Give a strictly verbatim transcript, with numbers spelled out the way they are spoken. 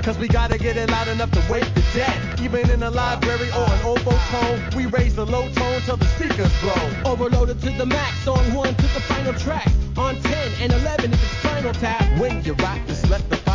Cause we gotta get it loud enough to wake the dead. Even in a library or an overtone, we raise the low tone till the speakers blow. Overloaded to the max, on one to the final track. On ten and eleven if it's final tap. When you rock, just let the